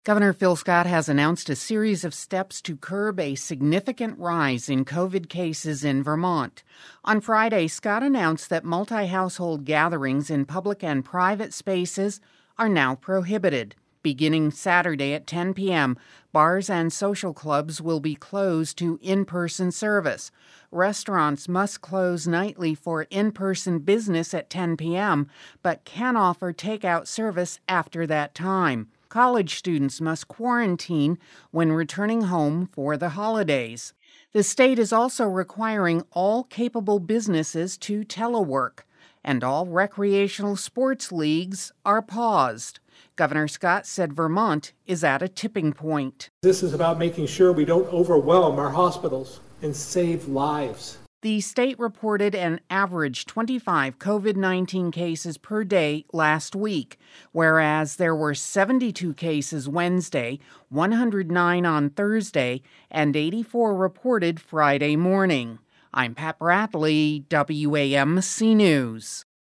Governor Phil Scott has announced a series of steps to curb a significant rise in COVID cases in Vermont. On Friday, Scott announced that multi-household gatherings in public and private spaces are now prohibited. Beginning Saturday at 10 p.m., bars and social clubs will be closed to in-person service. Restaurants must close nightly for in-person business at 10 p.m., but can offer takeout service after that time. College students must quarantine when returning home for the holidays. The state is also requiring all capable businesses to telework, and all recreational sports leagues are paused. Governor Scott said Vermont is at a tipping point. This is about making sure we don't overwhelm our hospitals and save lives. The state reported an average 25 COVID-19 cases per day last week, whereas there were 72 cases Wednesday, 109 on Thursday, and 84 reported Friday morning. I'm Pat Bradley, WAMC News.